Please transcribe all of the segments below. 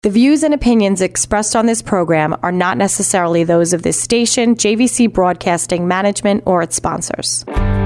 The views and opinions expressed on this program are not necessarily those of this station, JVC Broadcasting Management, or its sponsors.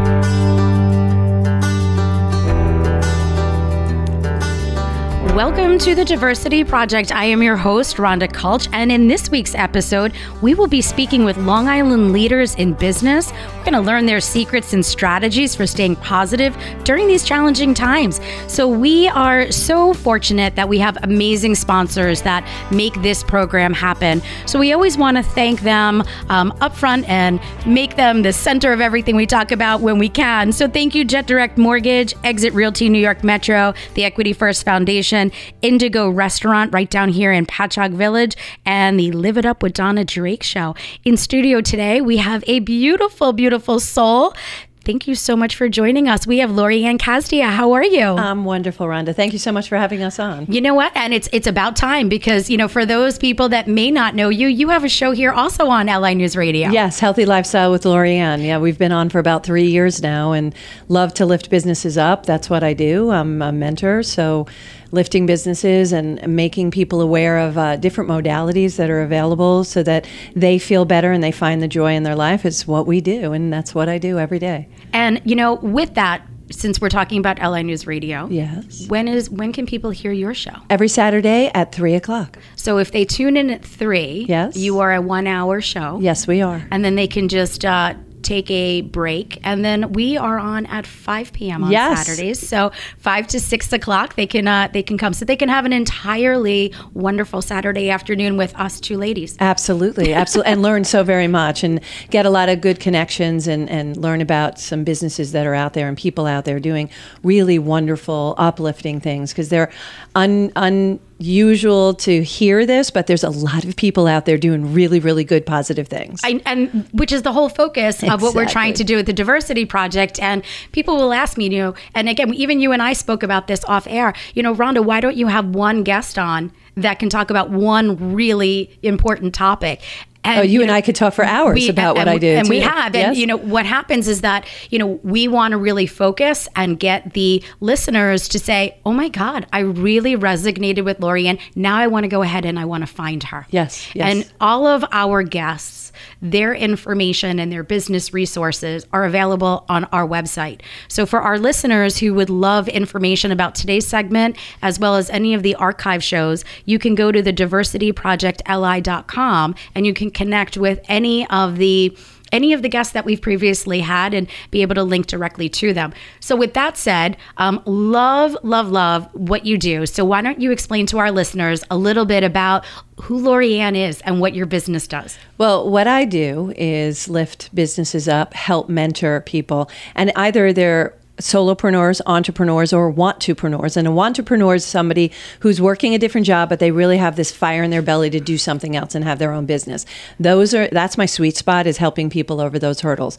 Welcome to the Diversity Project. I am your host, Rhonda Kulch, and in this week's episode, we will be speaking with Long Island leaders in business. We're going to learn their secrets and strategies for staying positive during these challenging times. So we are so fortunate that we have amazing sponsors that make this program happen. So we always want to thank them up front and make them the center of everything we talk about when we can. So thank you, Jet Direct Mortgage, Exit Realty New York Metro, the Equity First Foundation, Indigo Restaurant right down here in Patchogue Village, and the Live It Up with Donna Drake show. In studio today, we have a beautiful, beautiful soul. Thank you so much for joining us. We have Lorianne Casdia. How are you? I'm wonderful, Rhonda. Thank you so much for having us on. You know what? And it's about time because, you know, for those people that may not know you, you have a show here also on LI News Radio. Yes, Healthy Lifestyle with Lorianne. Yeah, we've been on for about 3 years now and love to lift businesses up. That's what I do. I'm a mentor, so lifting businesses and making people aware of different modalities that are available so that they feel better and they find the joy in their life is what we do. And that's what I do every day. And, you know, with that, since we're talking about LI News Radio, yes, when can people hear your show? Every Saturday at 3 o'clock. So if they tune in at 3, yes, you are a 1 hour show. Yes, we are. And then they can just take a break, and then we are on at 5 p.m. on Saturdays. So 5 to 6 o'clock, they can come. So they can have an entirely wonderful Saturday afternoon with us two ladies. Absolutely, absolutely, and learn so very much, and get a lot of good connections, and learn about some businesses that are out there and people out there doing really wonderful, uplifting things, because they're unusual to hear this, but there's a lot of people out there doing really, really good, positive things. And which is the whole focus of what we're trying to do with the Diversity Project. And people will ask me, you know, and again, even you and I spoke about this off air, you know, Rhonda, why don't you have one guest on that can talk about one really important topic? And, you and I could talk for hours about what I do. And too. we have. Yes. And, you know, what happens is that, you know, we want to really focus and get the listeners to say, oh, my God, I really resonated with Lorianne. Now I want to go ahead and I want to find her. Yes, yes. And all of our guests, their information and their business resources are available on our website. So for our listeners who would love information about today's segment, as well as any of the archive shows, you can go to the diversityprojectli.com and you can connect with any of the guests that we've previously had and be able to link directly to them. So with that said, love what you do. So why don't you explain to our listeners a little bit about who Lorianne is and what your business does? Well, what I do is lift businesses up, help mentor people, and either they're solopreneurs, entrepreneurs, or want-to-preneurs. And a want-to-preneur is somebody who's working a different job, but they really have this fire in their belly to do something else and have their own business. That's my sweet spot, is helping people over those hurdles.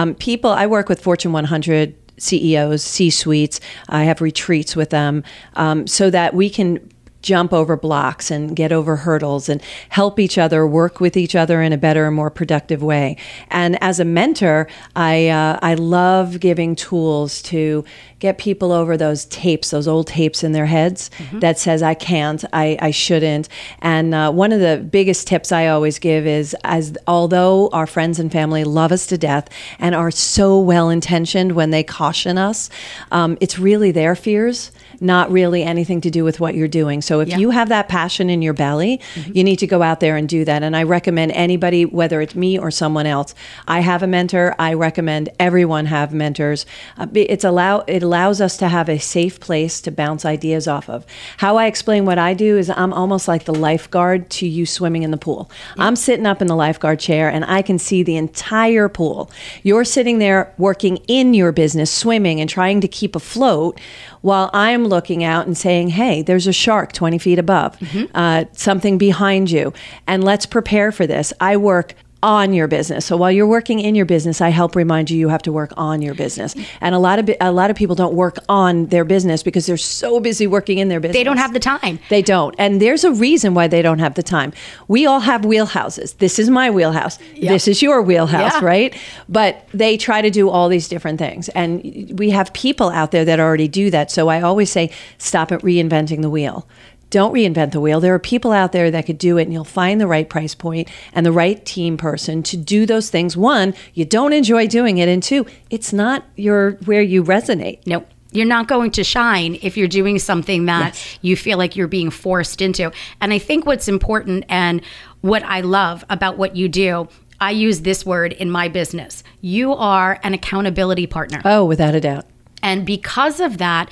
I work with Fortune 100 CEOs, C-suites. I have retreats with them so that we can jump over blocks and get over hurdles and help each other, work with each other in a better and more productive way. And as a mentor, I love giving tools to get people over those old tapes in their heads that says, I can't, I shouldn't. And one of the biggest tips I always give is, although our friends and family love us to death and are so well-intentioned when they caution us, it's really their fears, not really anything to do with what you're doing. So if you have that passion in your belly, you need to go out there and do that. And I recommend anybody, whether it's me or someone else, I have a mentor. I recommend everyone have mentors. It allows us to have a safe place to bounce ideas off of. How I explain what I do is I'm almost like the lifeguard to you swimming in the pool. I'm sitting up in the lifeguard chair and I can see the entire pool. You're sitting there working in your business, swimming and trying to keep afloat, while I'm looking out and saying, hey, there's a shark 20 feet above, something behind you, and let's prepare for this. I work on your business. So while you're working in your business, I help remind you have to work on your business. And a lot of people don't work on their business because they're so busy working in their business. They don't have the time. They don't. And there's a reason why they don't have the time. We all have wheelhouses. This is my wheelhouse. Yep. This is your wheelhouse, right? But they try to do all these different things. And we have people out there that already do that. So I always say, stop at reinventing the wheel. Don't reinvent the wheel. There are people out there that could do it, and you'll find the right price point and the right team person to do those things. One, you don't enjoy doing it, and two, it's not where you resonate. Nope. You're not going to shine if you're doing something that you feel like you're being forced into. And I think what's important and what I love about what you do, I use this word in my business. You are an accountability partner. Oh, without a doubt. And because of that,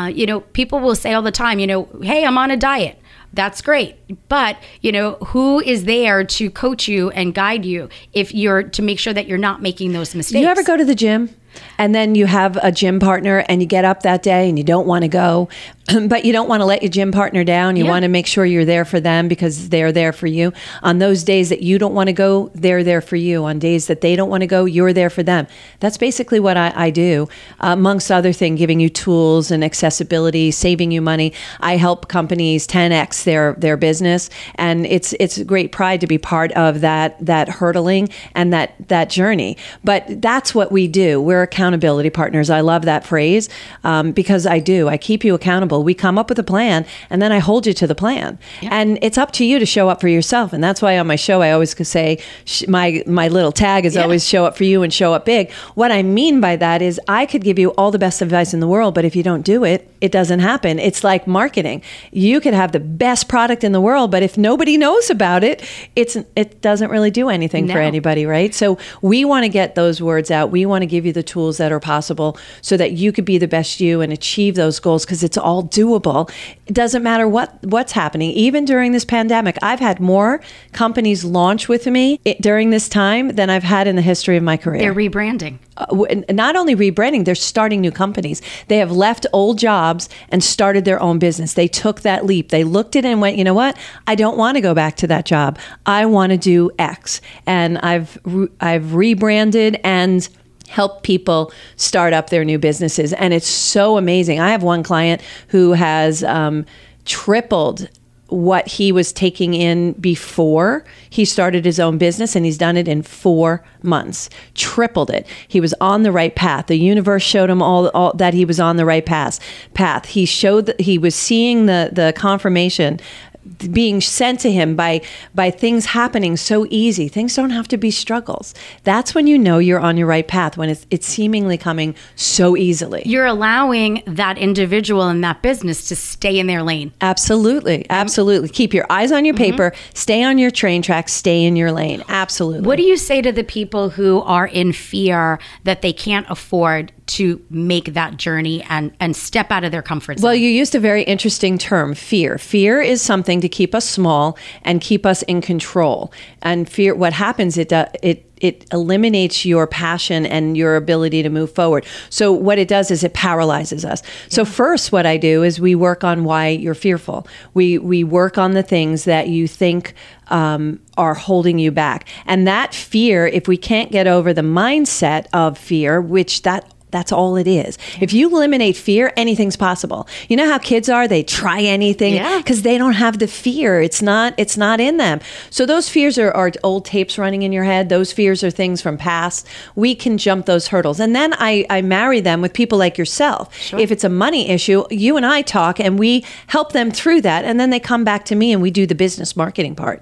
people will say all the time, hey, I'm on a diet. That's great. But, who is there to coach you and guide you to make sure that you're not making those mistakes? You ever go to the gym and then you have a gym partner and you get up that day and you don't want to go, but you don't want to let your gym partner down. You want to make sure you're there for them because they're there for you. On those days that you don't want to go, they're there for you. On days that they don't want to go, you're there for them. That's basically what I do. Amongst other things, giving you tools and accessibility, saving you money. I help companies 10x their business, and it's a great pride to be part of that hurdling and that journey. But that's what we do. We're accountability partners. I love that phrase because I keep you accountable. We come up with a plan, and then I hold you to the plan. Yeah. And it's up to you to show up for yourself. And that's why on my show, I always say my little tag is always show up for you and show up big. What I mean by that is I could give you all the best advice in the world, but if you don't do it, it doesn't happen. It's like marketing. You could have the best product in the world, but if nobody knows about it, it doesn't really do anything for anybody, right? So we want to get those words out. We want to give you the tools that are possible so that you could be the best you and achieve those goals, because it's all doable. It doesn't matter what's happening. Even during this pandemic, I've had more companies launch with me during this time than I've had in the history of my career. They're rebranding. Not only rebranding, they're starting new companies. They have left old jobs and started their own business. They took that leap. They looked at it and went, you know what? I don't want to go back to that job. I want to do X. And I've rebranded and help people start up their new businesses. And it's so amazing. I have one client who has tripled what he was taking in before he started his own business, and he's done it in 4 months. Tripled it. He was on the right path. The universe showed him all that he was on the right path. He showed that he was seeing the confirmation being sent to him by things happening so easy. Things don't have to be struggles. That's when you know you're on your right path, when it's seemingly coming so easily. You're allowing that individual in that business to stay in their lane. Absolutely. Absolutely. Keep your eyes on your paper, stay on your train track, stay in your lane. Absolutely. What do you say to the people who are in fear that they can't afford to make that journey and step out of their comfort zone? Well, you used a very interesting term, fear. Fear is something to keep us small and keep us in control. And fear, what happens, it eliminates your passion and your ability to move forward. So what it does is it paralyzes us. Yeah. So first, what I do is we work on why you're fearful. We work on the things that you think are holding you back. And that fear, if we can't get over the mindset of fear, which that's all it is. If you eliminate fear, anything's possible. You know how kids are? They try anything because they don't have the fear. It's not in them. So those fears are old tapes running in your head. Those fears are things from past. We can jump those hurdles. And then I marry them with people like yourself. Sure. If it's a money issue, you and I talk and we help them through that. And then they come back to me and we do the business marketing part.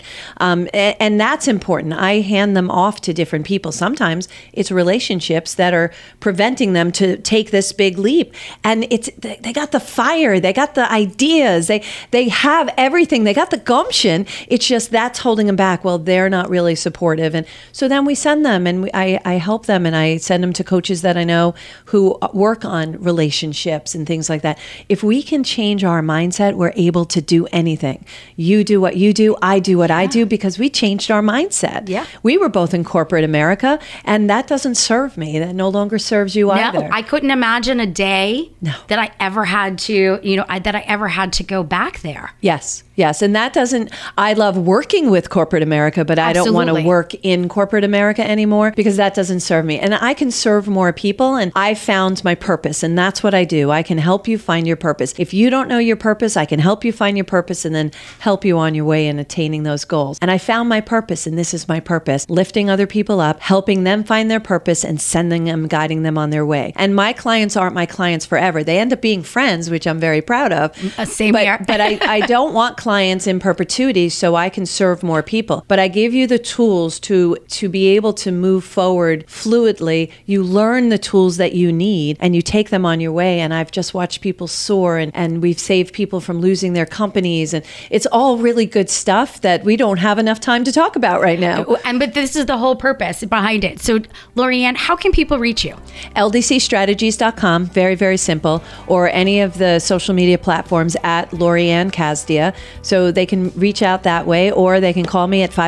And that's important. I hand them off to different people. Sometimes it's relationships that are preventing them to take this big leap, and they got the fire, they got the ideas, they have everything, they got the gumption. It's just that's holding them back. Well, they're not really supportive, and so then we send them, and I help them, and I send them to coaches that I know who work on relationships and things like that. If we can change our mindset, we're able to do anything. You do what you do, I do what I do, because we changed our mindset. Yeah, we were both in corporate America, and that doesn't serve me. That no longer serves you either. I couldn't imagine a day that I ever had to, that I ever had to go back there. Yes. Yes, and I love working with corporate America, but I don't want to work in corporate America anymore because that doesn't serve me. And I can serve more people, and I found my purpose, and that's what I do. I can help you find your purpose. If you don't know your purpose, I can help you find your purpose and then help you on your way in attaining those goals. And I found my purpose, and this is my purpose: lifting other people up, helping them find their purpose, and sending them, guiding them on their way. And my clients aren't my clients forever. They end up being friends, which I'm very proud of. Same here. But I don't want clients in perpetuity, so I can serve more people. But I give you the tools to be able to move forward fluidly. You learn the tools that you need and you take them on your way. And I've just watched people soar, and we've saved people from losing their companies. And it's all really good stuff that we don't have enough time to talk about right now. But this is the whole purpose behind it. So Lorianne, how can people reach you? ldcstrategies.com, very, very simple, or any of the social media platforms at Lorianne Kasdia. So they can reach out that way, or they can call me at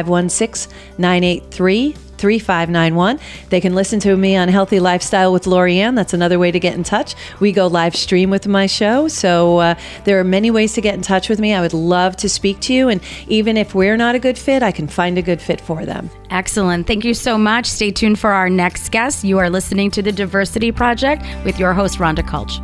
516-983-3591. They can listen to me on Healthy Lifestyle with Lorianne. That's another way to get in touch. We go live stream with my show. So there are many ways to get in touch with me. I would love to speak to you. And even if we're not a good fit, I can find a good fit for them. Excellent. Thank you so much. Stay tuned for our next guest. You are listening to The Diversity Project with your host, Rhonda Kulch.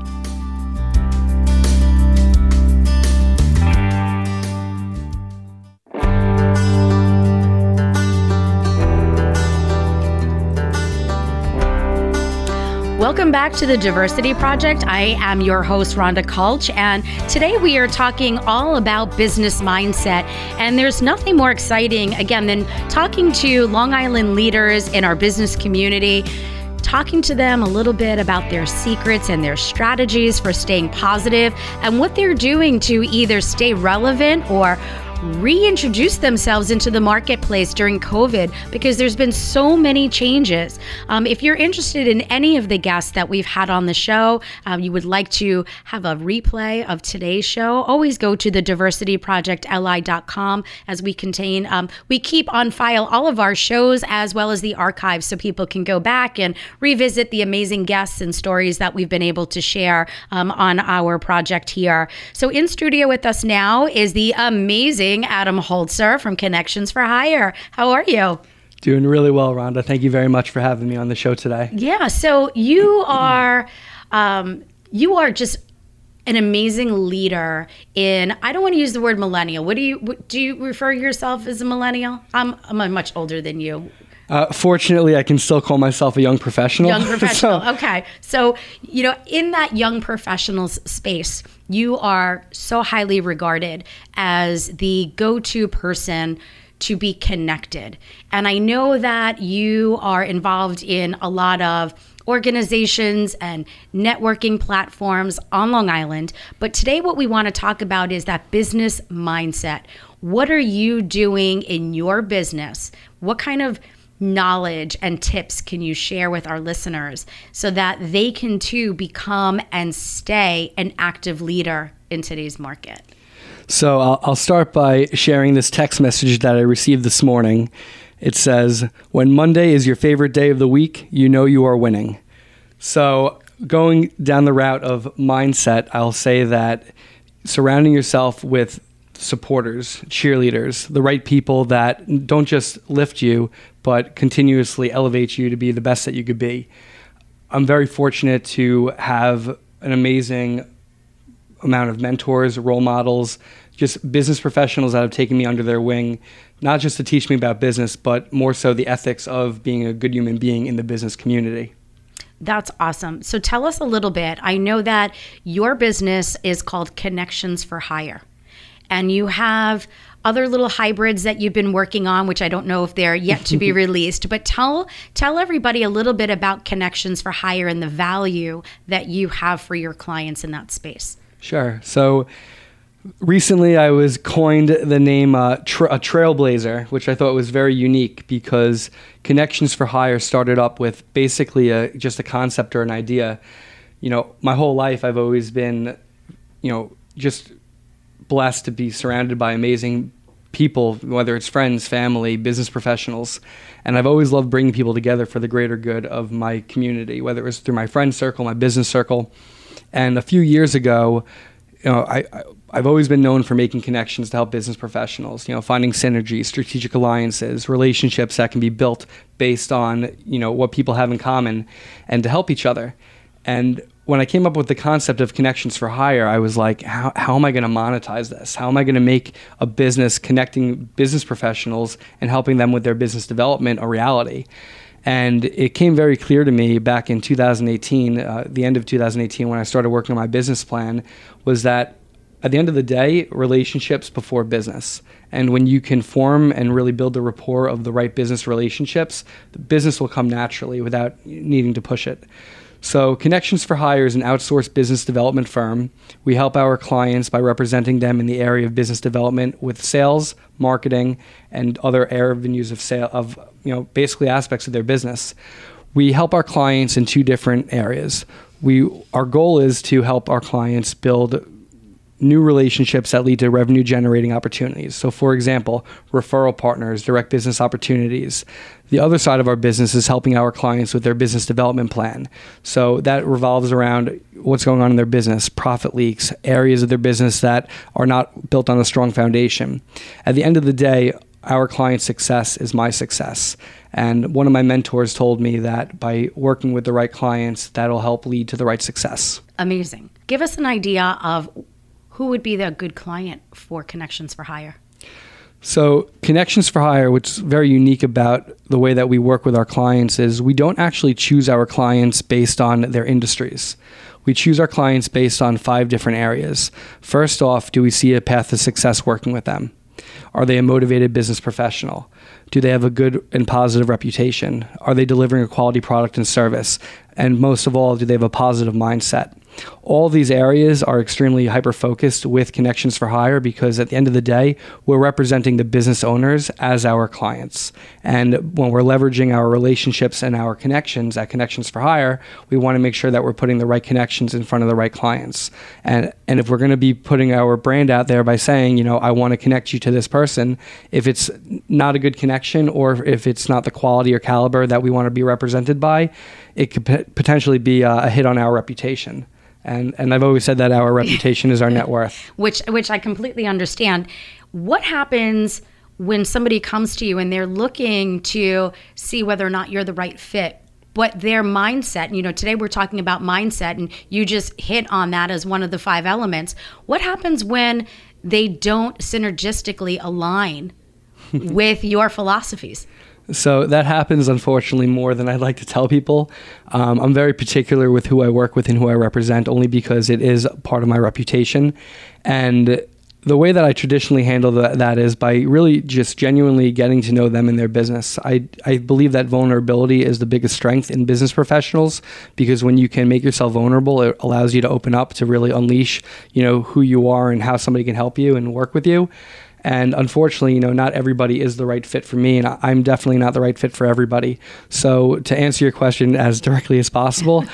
Welcome back to The Diversity Project. I am your host, Rhonda Kulch, and today we are talking all about business mindset. And there's nothing more exciting, again, than talking to Long Island leaders in our business community, talking to them a little bit about their secrets and their strategies for staying positive and what they're doing to either stay relevant or reintroduce themselves into the marketplace during COVID, because there's been so many changes. If you're interested in any of the guests that we've had on the show, you would like to have a replay of today's show, always go to thediversityprojectli.com, as we keep on file all of our shows as well as the archives, so people can go back and revisit the amazing guests and stories that we've been able to share on our project here. So in studio with us now is the amazing Adam Holzer from Connections for Hire. How are you? Doing really well, Rhonda. Thank you very much for having me on the show today. Yeah, so you are just an amazing leader in, I don't want to use the word millennial. Do you refer yourself as a millennial? I'm much older than you. Fortunately, I can still call myself a young professional. Young professional. Okay. So, in that young professional space, you are so highly regarded as the go-to person to be connected. And I know that you are involved in a lot of organizations and networking platforms on Long Island. But today what we want to talk about is that business mindset. What are you doing in your business? What kind of knowledge and tips can you share with our listeners so that they can too become and stay an active leader in today's market? So I'll start by sharing this text message that I received this morning. It says, "When Monday is your favorite day of the week, you know you are winning." So going down the route of mindset, I'll say that surrounding yourself with supporters, cheerleaders, the right people that don't just lift you, but continuously elevate you to be the best that you could be. I'm very fortunate to have an amazing amount of mentors, role models, just business professionals that have taken me under their wing, not just to teach me about business, but more so the ethics of being a good human being in the business community. That's awesome. So tell us a little bit. I know that your business is called Connections for Hire, and you have other little hybrids that you've been working on, which I don't know if they're yet to be released, but tell everybody a little bit about Connections for Hire and the value that you have for your clients in that space. Sure. So recently I was coined the name a trailblazer, which I thought was very unique because Connections for Hire started up with basically just a concept or an idea. My whole life I've always been, just blessed to be surrounded by amazing people, whether it's friends, family, business professionals. And I've always loved bringing people together for the greater good of my community, whether it was through my friend circle, my business circle. And a few years ago, I've always been known for making connections to help business professionals, finding synergy, strategic alliances, relationships that can be built based on, what people have in common and to help each other. And when I came up with the concept of Connections for Hire, I was like, how am I going to monetize this? How am I going to make a business connecting business professionals and helping them with their business development a reality? And it came very clear to me back in 2018, the end of 2018, when I started working on my business plan, was that at the end of the day, relationships before business. And when you can form and really build the rapport of the right business relationships, the business will come naturally without needing to push it. So Connections for Hire is an outsourced business development firm. We help our clients by representing them in the area of business development with sales, marketing, and other avenues of sale of, basically aspects of their business. We help our clients in two different areas. Our goal is to help our clients build new relationships that lead to revenue generating opportunities. So for example, referral partners, direct business opportunities. The other side of our business is helping our clients with their business development plan. So that revolves around what's going on in their business, profit leaks, areas of their business that are not built on a strong foundation. At the end of the day, our client's success is my success. And one of my mentors told me that by working with the right clients, that'll help lead to the right success. Amazing. Give us an idea of who would be the good client for Connections for Hire? So Connections for Hire, what's very unique about the way that we work with our clients is we don't actually choose our clients based on their industries. We choose our clients based on 5 different areas. First off, do we see a path to success working with them? Are they a motivated business professional? Do they have a good and positive reputation? Are they delivering a quality product and service? And most of all, do they have a positive mindset? All these areas are extremely hyper-focused with Connections for Hire because at the end of the day, we're representing the business owners as our clients. And when we're leveraging our relationships and our connections at Connections for Hire, we want to make sure that we're putting the right connections in front of the right clients. And if we're going to be putting our brand out there by saying, I want to connect you to this person, if it's not a good connection or if it's not the quality or caliber that we want to be represented by, it could potentially be a hit on our reputation. And I've always said that our reputation is our net worth. Which I completely understand. What happens when somebody comes to you and they're looking to see whether or not you're the right fit, but their mindset, today we're talking about mindset and you just hit on that as one of the 5 elements. What happens when they don't synergistically align with your philosophies? So that happens, unfortunately, more than I'd like to tell people. I'm very particular with who I work with and who I represent, only because it is part of my reputation. And the way that I traditionally handle that is by really just genuinely getting to know them and their business. I believe that vulnerability is the biggest strength in business professionals, because when you can make yourself vulnerable, it allows you to open up to really unleash, who you are and how somebody can help you and work with you. And unfortunately, not everybody is the right fit for me, and I'm definitely not the right fit for everybody. So to answer your question as directly as possible,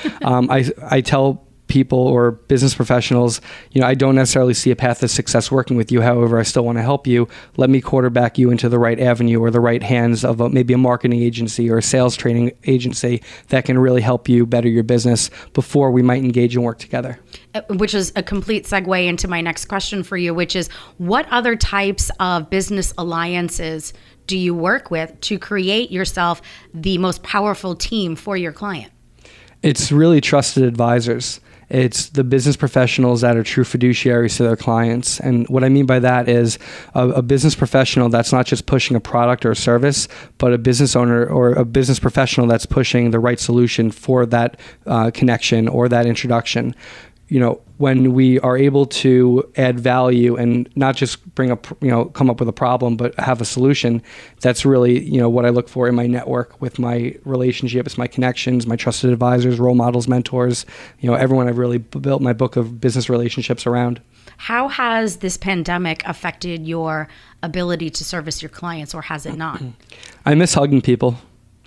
I tell people or business professionals, I don't necessarily see a path to success working with you. However, I still want to help you. Let me quarterback you into the right avenue or the right hands of maybe a marketing agency or a sales training agency that can really help you better your business before we might engage and work together. Which is a complete segue into my next question for you, which is what other types of business alliances do you work with to create yourself the most powerful team for your client? It's really trusted advisors. It's the business professionals that are true fiduciaries to their clients. And what I mean by that is a business professional that's not just pushing a product or a service, but a business owner or a business professional that's pushing the right solution for that connection or that introduction. When we are able to add value and not just come up with a problem, but have a solution, that's really, what I look for in my network with my relationships, my connections, my trusted advisors, role models, mentors, everyone I've really built my book of business relationships around. How has this pandemic affected your ability to service your clients, or has it not? I miss hugging people.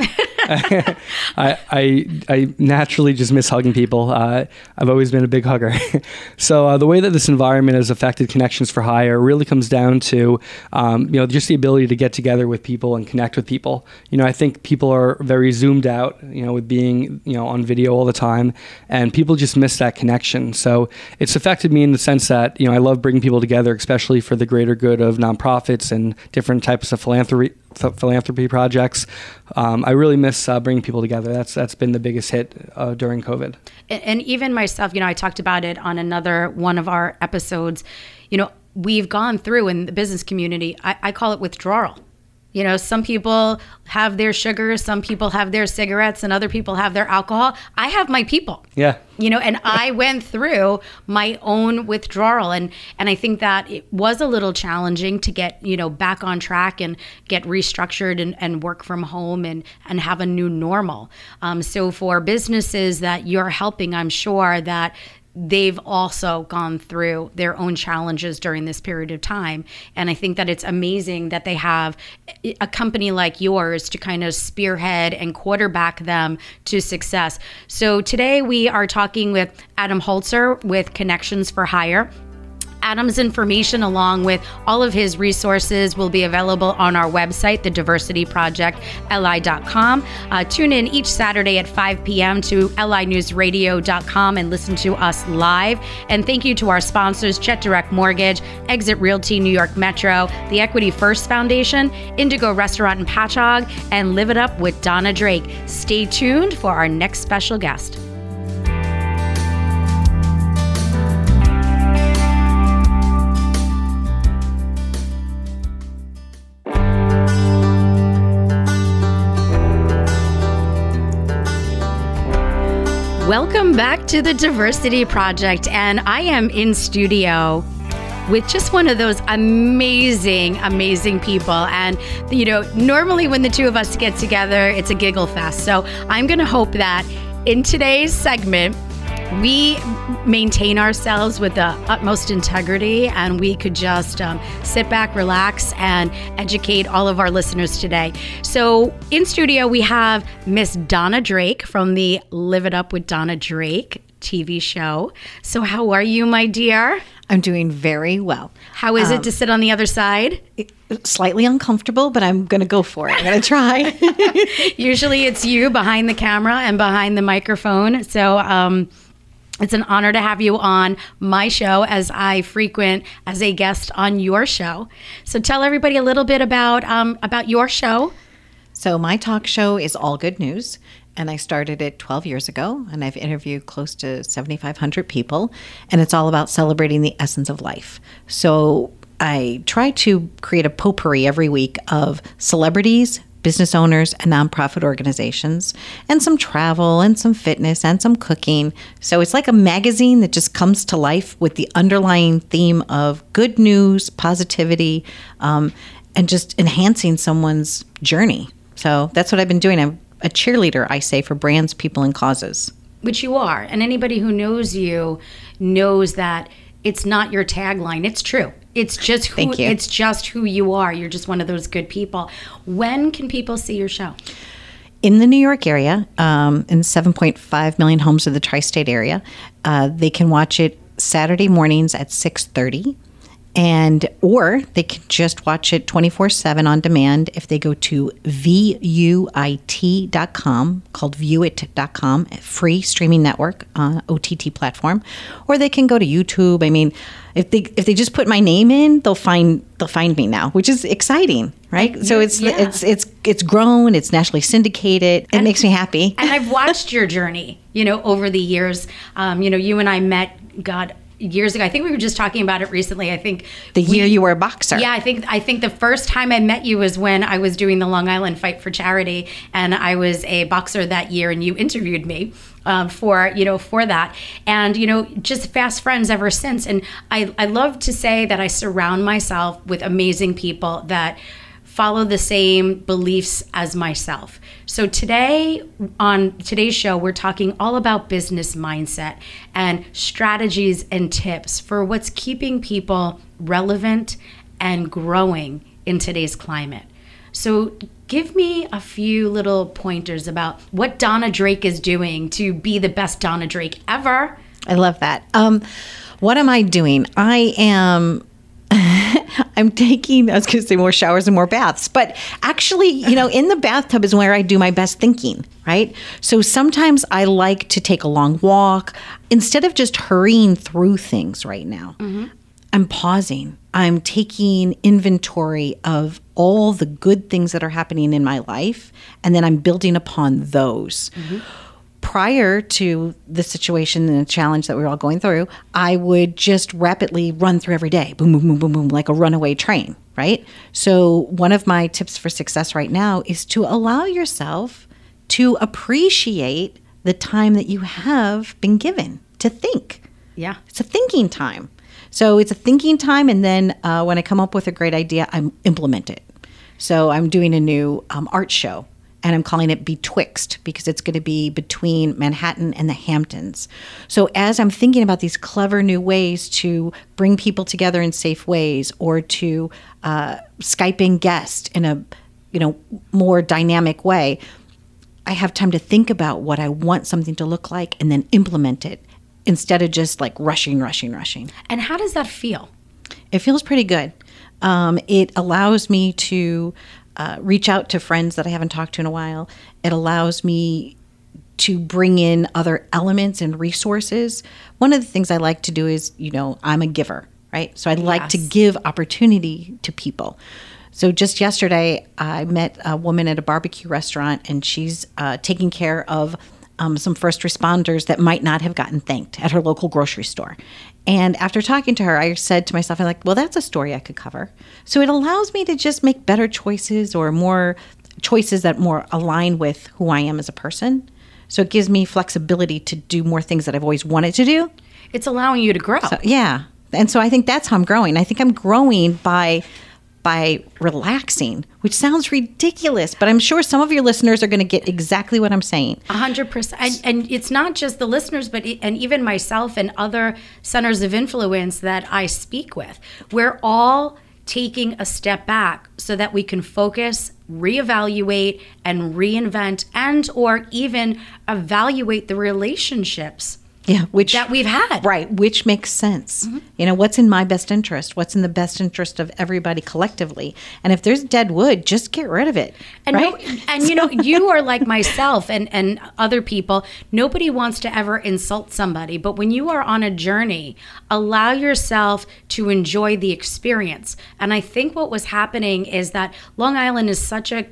I naturally just miss hugging people. I've always been a big hugger. So the way that this environment has affected Connections for Hire really comes down to, just the ability to get together with people and connect with people. I think people are very zoomed out, with being, on video all the time, and people just miss that connection. So it's affected me in the sense that, I love bringing people together, especially for the greater good of nonprofits and different types of philanthropy projects. I really miss bringing people together. That's been the biggest hit during COVID. And even myself, I talked about it on another one of our episodes. We've gone through in the business community, I call it withdrawal. Some people have their sugar, some people have their cigarettes, and other people have their alcohol. I have my people. Yeah. And I went through my own withdrawal. And I think that it was a little challenging to get, back on track and get restructured and work from home and have a new normal. So for businesses that you're helping, I'm sure that they've also gone through their own challenges during this period of time. And I think that it's amazing that they have a company like yours to kind of spearhead and quarterback them to success. So today we are talking with Adam Holzer with Connections for Hire. Adam's information, along with all of his resources, will be available on our website, thediversityprojectli.com. Tune in each Saturday at 5 p.m. to linewsradio.com and listen to us live. And thank you to our sponsors, Jet Direct Mortgage, Exit Realty New York Metro, the Equity First Foundation, Indigo Restaurant in Patchogue, and Live It Up with Donna Drake. Stay tuned for our next special guest. Welcome back to the Diversity Project, and I am in studio with just one of those amazing people. And, normally when the two of us get together, it's a giggle fest. So I'm going to hope that in today's segment, we maintain ourselves with the utmost integrity, and we could just sit back, relax, and educate all of our listeners today. So in studio, we have Miss Donna Drake from the Live It Up with Donna Drake TV show. So how are you, my dear? I'm doing very well. How is it to sit on the other side? Slightly uncomfortable, but I'm going to go for it. I'm going to try. Usually it's you behind the camera and behind the microphone. So, it's an honor to have you on my show as I frequent as a guest on your show. So tell everybody a little bit about your show. So my talk show is All Good News, and I started it 12 years ago, and I've interviewed close to 7,500 people, and it's all about celebrating the essence of life. So I try to create a potpourri every week of celebrities, business owners, and nonprofit organizations, and some travel and some fitness and some cooking. So it's like a magazine that just comes to life with the underlying theme of good news, positivity, and just enhancing someone's journey. So that's what I've been doing. I'm a cheerleader, I say, for brands, people, and causes. Which you are. And anybody who knows you knows that it's not your tagline. It's true. It's just who you are. You're just one of those good people. When can people see your show? In the New York area, in 7.5 million homes of the tri-state area, they can watch it Saturday mornings at 6:30. Or they can just watch it 24/7 on demand if they go to VUIT.com, called ViewIt.com, free streaming network, OTT platform. Or they can go to YouTube. I mean, if they just put my name in, they'll find me now, which is exciting, right? So it's grown, it's nationally syndicated. It makes me happy. And I've watched your journey, over the years. You and I met, years ago. I think we were just talking about it recently. I think the year you were a boxer. Yeah, I think the first time I met you was when I was doing the Long Island Fight for Charity, and I was a boxer that year, and you interviewed me for that, and just fast friends ever since. And I love to say that I surround myself with amazing people that follow the same beliefs as myself. So today, on today's show, we're talking all about business mindset and strategies and tips for what's keeping people relevant and growing in today's climate. So give me a few little pointers about what Donna Drake is doing to be the best Donna Drake ever. I love that. What am I doing? I'm taking, I was going to say more showers and more baths, but actually, in the bathtub is where I do my best thinking, right? So sometimes I like to take a long walk instead of just hurrying through things right now. I'm pausing. I'm taking inventory of all the good things that are happening in my life, and then I'm building upon those. Prior to the situation and the challenge that we were all going through, I would just rapidly run through every day, boom, boom, boom, boom, boom, like a runaway train, right? So one of my tips for success right now is to allow yourself to appreciate the time that you have been given to think. Yeah. It's a thinking time. So it's a thinking time, and then when I come up with a great idea, I implement it. So I'm doing a new art show, and I'm calling it Betwixt because it's going to be between Manhattan and the Hamptons. So as I'm thinking about these clever new ways to bring people together in safe ways, or to Skype in guests in a more dynamic way, I have time to think about what I want something to look like and then implement it instead of just like rushing. And how does that feel? It feels pretty good. It allows me to reach out to friends that I haven't talked to in a while. It allows me to bring in other elements and resources. One of the things I like to do is, I'm a giver, right? So I like to give opportunity to people. So just yesterday, I met a woman at a barbecue restaurant, and she's taking care of some first responders that might not have gotten thanked at her local grocery store. And after talking to her, I said to myself, I'm like, well, that's a story I could cover. So it allows me to just make better choices, or more choices that more align with who I am as a person. So it gives me flexibility to do more things that I've always wanted to do. It's allowing you to grow. So, yeah. And so I think that's how I'm growing. I think I'm growing by relaxing, which sounds ridiculous, but I'm sure some of your listeners are going to get exactly what I'm saying. 100%. And it's not just the listeners, but and even myself and other centers of influence that I speak with. We're all taking a step back so that we can focus, reevaluate, and reinvent, and or even evaluate the relationships that we've had. Right, which makes sense. What's in my best interest? What's in the best interest of everybody collectively? And if there's dead wood, just get rid of it. And right? You are like myself and other people. Nobody wants to ever insult somebody, but when you are on a journey, allow yourself to enjoy the experience. And I think what was happening is that Long Island is such a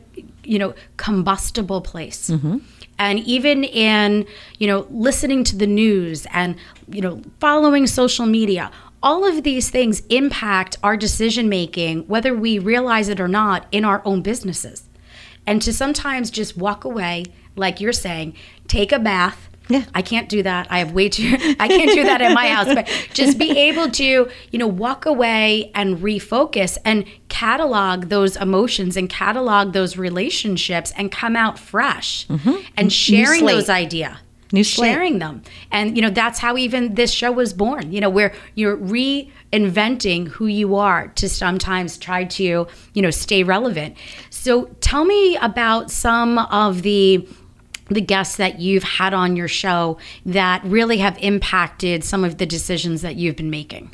combustible place. And even in, listening to the news and, following social media, all of these things impact our decision making, whether we realize it or not, in our own businesses. And to sometimes just walk away, like you're saying, take a bath. Yeah. I can't do that. I can't do that in my house, but just be able to, walk away and refocus and catalog those emotions and catalog those relationships and come out fresh and sharing those ideas. Sharing them. And, that's how even this show was born, where you're reinventing who you are to sometimes try to, stay relevant. So tell me about some of the guests that you've had on your show that really have impacted some of the decisions that you've been making.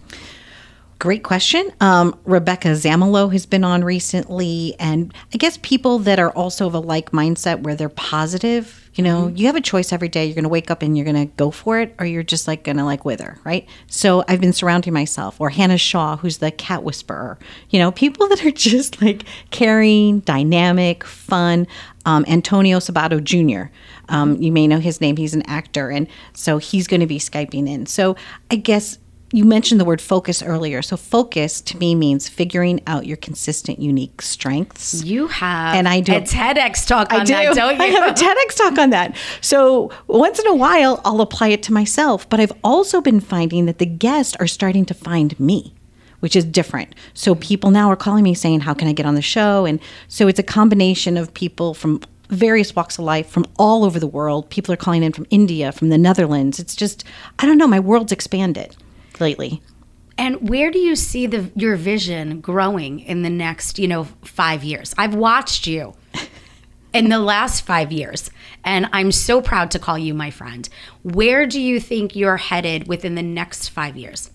Great question. Rebecca Zamolo has been on recently, and I guess people that are also of a like mindset where they're positive. You have a choice every day. You're going to wake up and you're going to go for it, or you're just going to wither, right? So I've been surrounding myself, or Hannah Shaw, who's the cat whisperer. People that are just caring, dynamic, fun. Antonio Sabato Jr. You may know his name. He's an actor, and so he's going to be Skyping in. So I guess you mentioned the word focus earlier. So focus to me means figuring out your consistent, unique strengths. You have and I do a TEDx talk on that, don't you? I have a TEDx talk on that. So once in a while, I'll apply it to myself. But I've also been finding that the guests are starting to find me, which is different. So people now are calling me saying, how can I get on the show? And so it's a combination of people from various walks of life from all over the world. People are calling in from India, from the Netherlands. It's just, I don't know, my world's expanded lately. And where do you see your vision growing in the next, 5 years? I've watched you in the last 5 years, and I'm so proud to call you my friend. Where do you think you're headed within the next 5 years?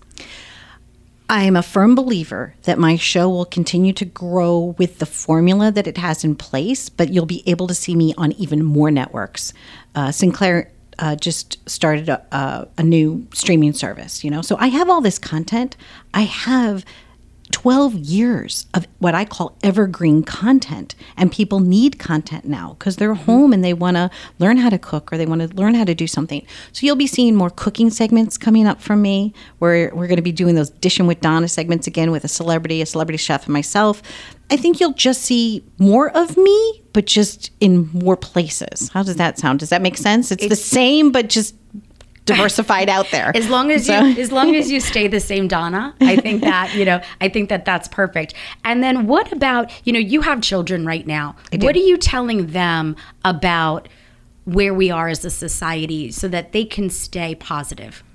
I am a firm believer that my show will continue to grow with the formula that it has in place, but you'll be able to see me on even more networks. Sinclair just started a new streaming service, so I have all this content. I have 12 years of what I call evergreen content, and people need content now because they're home and they want to learn how to cook or they want to learn how to do something. So you'll be seeing more cooking segments coming up from me, where we're going to be doing those Dishing with Donna segments again with a celebrity chef, and myself. I think you'll just see more of me, but just in more places. How does that sound? Does that make sense? It's the same, but just diversified out there. As long as you stay the same Donna, I think that that's perfect. And then what about, you have children right now. What are you telling them about where we are as a society so that they can stay positive?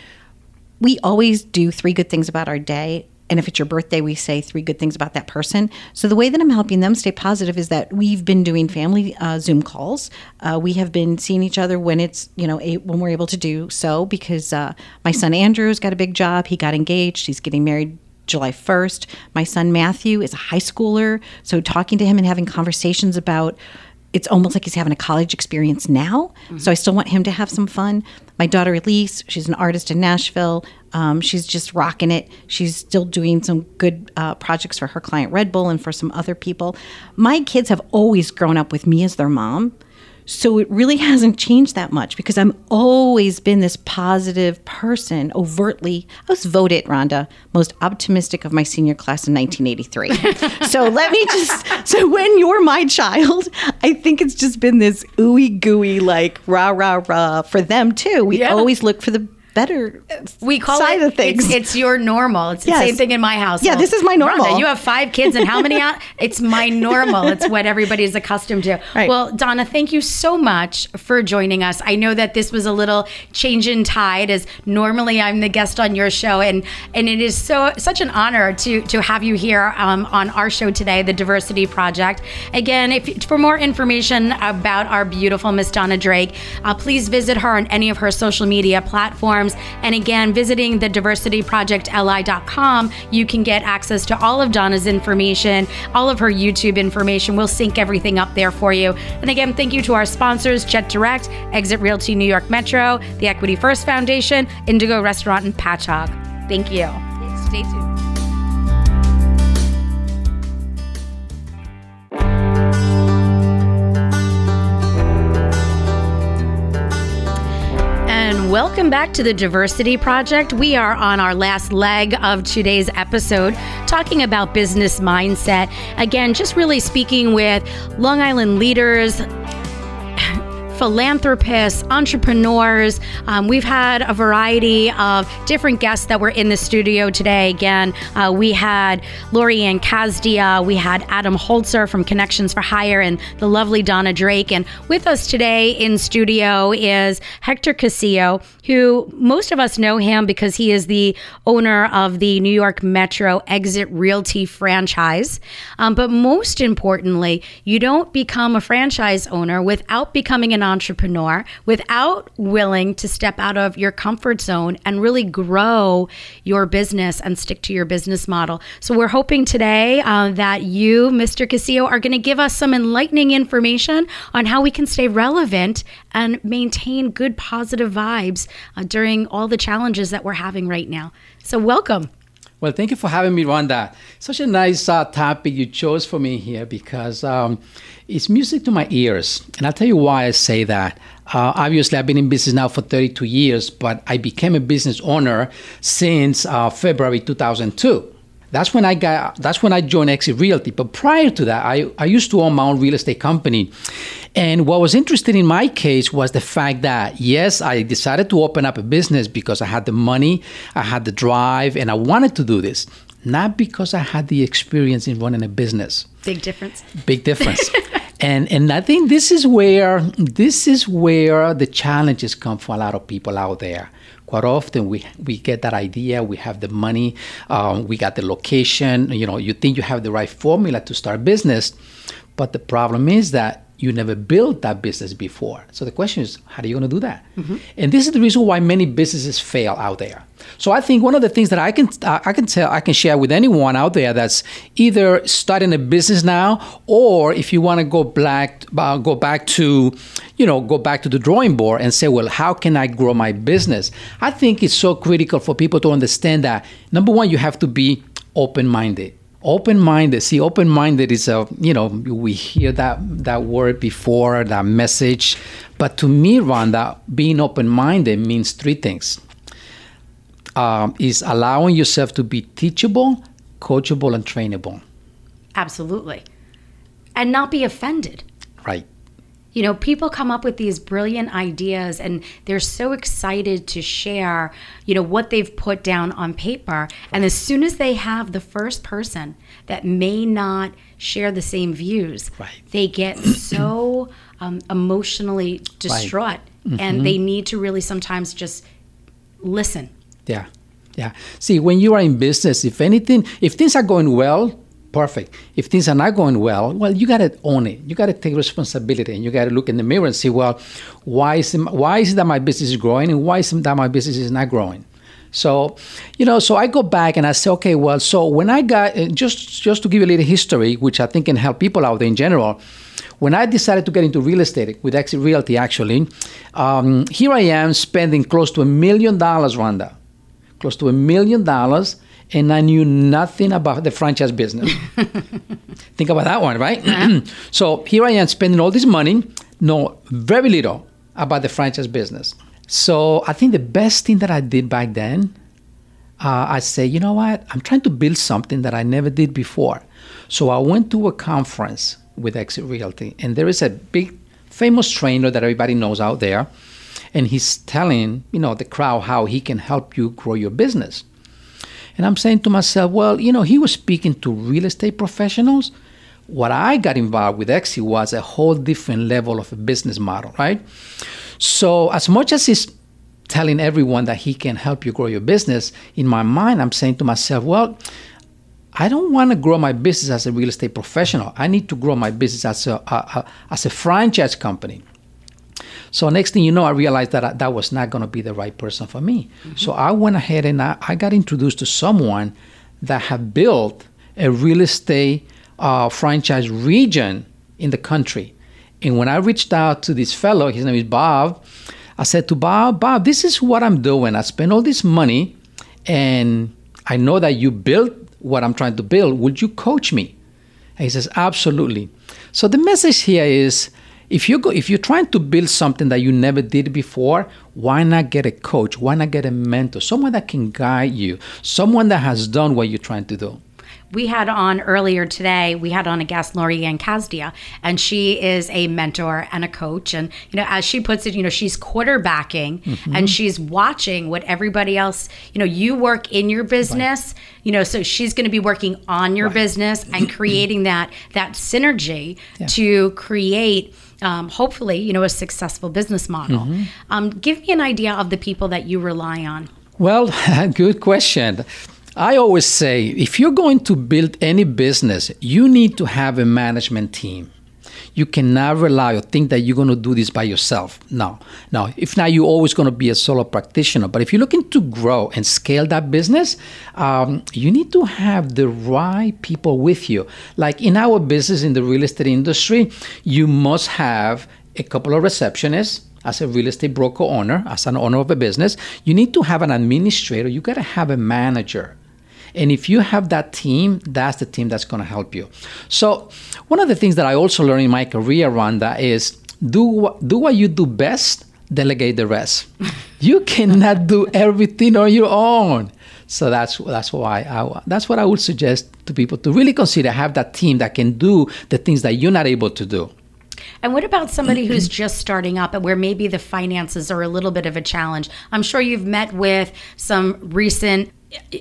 We always do 3 good things about our day. And if it's your birthday, we say 3 good things about that person. So the way that I'm helping them stay positive is that we've been doing family Zoom calls. We have been seeing each other when it's, when we're able to do so, because my son Andrew's got a big job. He got engaged. He's getting married July 1st. My son Matthew is a high schooler. So talking to him and having conversations about, it's almost like he's having a college experience now. Mm-hmm. So I still want him to have some fun. My daughter Elise, she's an artist in Nashville. She's just rocking it. She's still doing some good projects for her client Red Bull and for some other people. My kids have always grown up with me as their mom. So it really hasn't changed that much because I've always been this positive person, overtly. I was voted, Rhonda, most optimistic of my senior class in 1983. So when you're my child, I think it's just been this ooey gooey, like rah, rah, rah for them too. We always look for the better side of things. It's your normal. It's the same thing in my house. Yeah, this is my normal. Rhonda, you have 5 kids and how many? It's my normal. It's what everybody's accustomed to. Right. Well, Donna, thank you so much for joining us. I know that this was a little change in tide, as normally I'm the guest on your show, and it is such an honor to have you here on our show today, The Diversity Project. Again, for more information about our beautiful Miss Donna Drake, please visit her on any of her social media platforms. And again, visiting the diversityprojectli.com, you can get access to all of Donna's information, all of her YouTube information. We'll sync everything up there for you. And again, thank you to our sponsors, Jet Direct, Exit Realty New York Metro, the Equity First Foundation, Indigo Restaurant, and Patchogue. Thank you. Stay tuned. Welcome back to the Diversity Project. We are on our last leg of today's episode, talking about business mindset. Again, just really speaking with Long Island leaders, philanthropists, entrepreneurs. We've had a variety of different guests that were in the studio today. Again, we had Lori Ann Kazdia, we had Adam Holzer from Connections for Hire, and the lovely Donna Drake. And with us today in studio is Hector Casillo, who most of us know him because he is the owner of the New York Metro Exit Realty franchise. But most importantly, you don't become a franchise owner without becoming an entrepreneur, without willing to step out of your comfort zone and really grow your business and stick to your business model. So we're hoping today that you, Mr. Casillo, are going to give us some enlightening information on how we can stay relevant and maintain good positive vibes during all the challenges that we're having right now. So welcome. Well, thank you for having me, Rhonda. Such a nice topic you chose for me here because it's music to my ears. And I'll tell you why I say that. Obviously, I've been in business now for 32 years, but I became a business owner since February 2002. That's when I joined Exit Realty. But prior to that, I used to own my own real estate company. And what was interesting in my case was the fact that, yes, I decided to open up a business because I had the money, I had the drive, and I wanted to do this. Not because I had the experience in running a business. Big difference. Big difference. And I think this is where the challenges come for a lot of people out there. quite often we get that idea, we have the money, we got the location, you think you have the right formula to start business, but the problem is that you never built that business before. So the question is, how are you going to do that? And this is the reason why many businesses fail out there. So I think one of the things that I can share with anyone out there that's either starting a business now, or if you want to go back to the drawing board and say, well, how can I grow my business? I think it's so critical for people to understand that, number one, you have to be open-minded. Open-minded. See, open-minded is we hear that word before, that message. But to me, Rhonda, being open-minded means three things. Is allowing yourself to be teachable, coachable, and trainable. Absolutely. And not be offended. Right. People come up with these brilliant ideas and they're so excited to share, what they've put down on paper. And as soon as they have the first person that may not share the same views, they get so emotionally distraught. And they need to really sometimes just listen. Yeah. See, when you are in business, if things are going well, perfect. If things are not going well, you got to own it. You got to take responsibility, and you got to look in the mirror and see, well, why is it that my business is growing, and why is it that my business is not growing? So, so I go back and I say, okay, well, so when I got, just to give you a little history, which I think can help people out there in general, when I decided to get into real estate with Exit Realty, actually, here I am spending close to $1 million, Rhonda, close to $1 million, and I knew nothing about the franchise business. Think about that one, right? Yeah. So here I am spending all this money, know very little about the franchise business. So I think the best thing that I did back then, I say, you know what? I'm trying to build something that I never did before. So I went to a conference with Exit Realty, and there is a big famous trainer that everybody knows out there, and he's telling, the crowd how he can help you grow your business. And I'm saying to myself, well, he was speaking to real estate professionals. What I got involved with Exit was a whole different level of a business model, right? So as much as he's telling everyone that he can help you grow your business, in my mind, I'm saying to myself, well, I don't want to grow my business as a real estate professional. I need to grow my business as a franchise company. So next thing you know, I realized that that was not going to be the right person for me. So I went ahead and I got introduced to someone that had built a real estate franchise region in the country. And when I reached out to this fellow, his name is Bob, I said to Bob, this is what I'm doing. I spent all this money, and I know that you built what I'm trying to build. Would you coach me? And he says, absolutely. So the message here is, if you're trying to build something that you never did before, why not get a coach? Why not get a mentor? Someone that can guide you, someone that has done what you're trying to do. We had on earlier today, we had on a guest, Lorianne Kazdia, and she is a mentor and a coach. And, as she puts it, she's quarterbacking and she's watching what everybody else, you work in your business, so she's going to be working on your business and creating that synergy to create hopefully, a successful business model. Give me an idea of the people that you rely on. Well, good question. I always say, if you're going to build any business, you need to have a management team. You cannot rely or think that you're going to do this by yourself. No. If not, you're always going to be a solo practitioner. But if you're looking to grow and scale that business, you need to have the right people with you. Like in our business, in the real estate industry, you must have a couple of receptionists. As a real estate broker owner, as an owner of a business, you need to have an administrator. You got to have a manager. And if you have that team, that's the team that's going to help you. So one of the things that I also learned in my career, Rhonda, is do what you do best, delegate the rest. You cannot do everything on your own. So that's what I would suggest to people, to really consider, have that team that can do the things that you're not able to do. And what about somebody who's just starting up and where maybe the finances are a little bit of a challenge? I'm sure you've met with some recent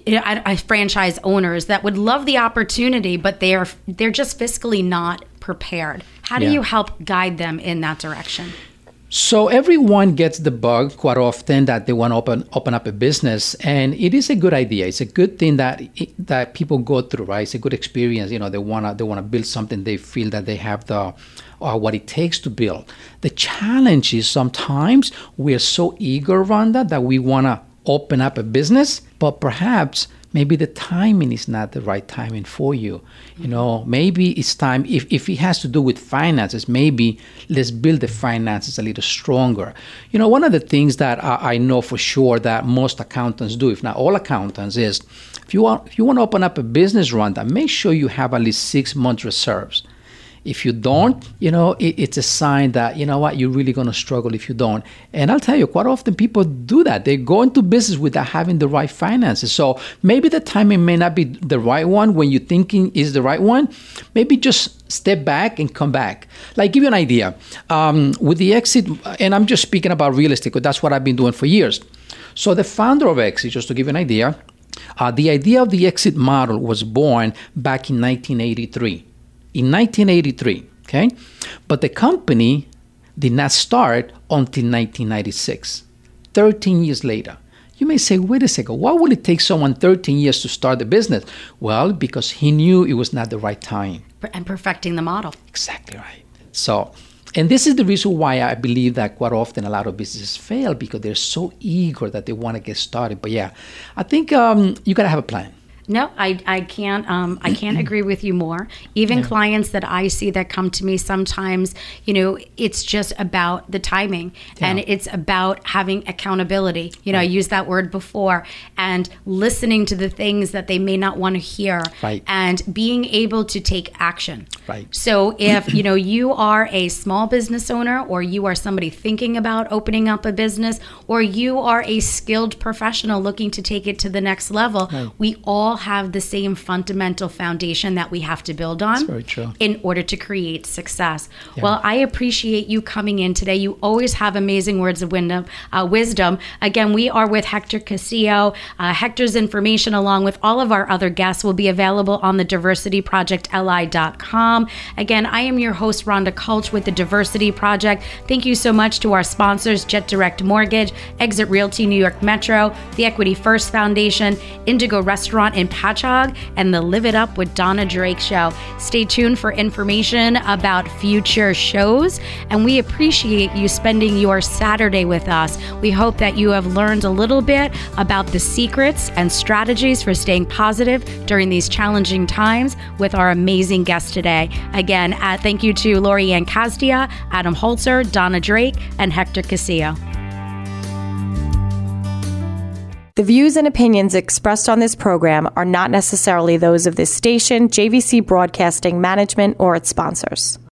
franchise owners that would love the opportunity, but they're just fiscally not prepared. How do you help guide them in that direction? So everyone gets the bug quite often that they want to open up a business, and it is a good idea. It's a good thing that people go through, right? It's a good experience. They wanna build something. They feel that they have what it takes to build. The challenge is sometimes we're so eager, Rhonda, that we wanna open up a business, but perhaps maybe the timing is not the right timing for you. Maybe it's time, if it has to do with finances, maybe let's build the finances a little stronger. One of the things that I know for sure that most accountants do, if not all accountants, is if you want to open up a business, Rhonda, make sure you have at least 6 months reserves. If you don't, it's a sign that, you're really going to struggle if you don't. And I'll tell you, quite often people do that. They go into business without having the right finances. So maybe the timing may not be the right one when you're thinking is the right one. Maybe just step back and come back. Like, give you an idea. With the exit, and I'm just speaking about real estate, because that's what I've been doing for years. So the founder of Exit, just to give you an idea, the idea of the exit model was born back in 1983. In 1983, okay? But the company did not start until 1996, 13 years later. You may say, wait a second, why would it take someone 13 years to start the business? Well, because he knew it was not the right time. And perfecting the model. Exactly right. So, and this is the reason why I believe that quite often a lot of businesses fail, because they're so eager that they want to get started. But yeah, I think you got to have a plan. No, I can't agree with you more. Even clients that I see that come to me sometimes, it's just about the timing and it's about having accountability. I used that word before, and listening to the things that they may not want to hear, and being able to take action. Right. So if, you are a small business owner, or you are somebody thinking about opening up a business, or you are a skilled professional looking to take it to the next level, we all have the same fundamental foundation that we have to build on. That's very true. In order to create success. Yeah. Well, I appreciate you coming in today. You always have amazing words of wisdom. Again, we are with Hector Castillo. Hector's information, along with all of our other guests, will be available on the diversityprojectli.com. Again, I am your host, Rhonda Kulch, with the Diversity Project. Thank you so much to our sponsors, Jet Direct Mortgage, Exit Realty New York Metro, the Equity First Foundation, Indigo Restaurant in Patchogue, and the Live It Up with Donna Drake show. Stay tuned for information about future shows, and we appreciate you spending your Saturday with us. We hope that you have learned a little bit about the secrets and strategies for staying positive during these challenging times with our amazing guests today. Again, thank you to Lori Ann Castia, Adam Holzer, Donna Drake, and Hector Castillo. The views and opinions expressed on this program are not necessarily those of this station, JVC Broadcasting Management, or its sponsors.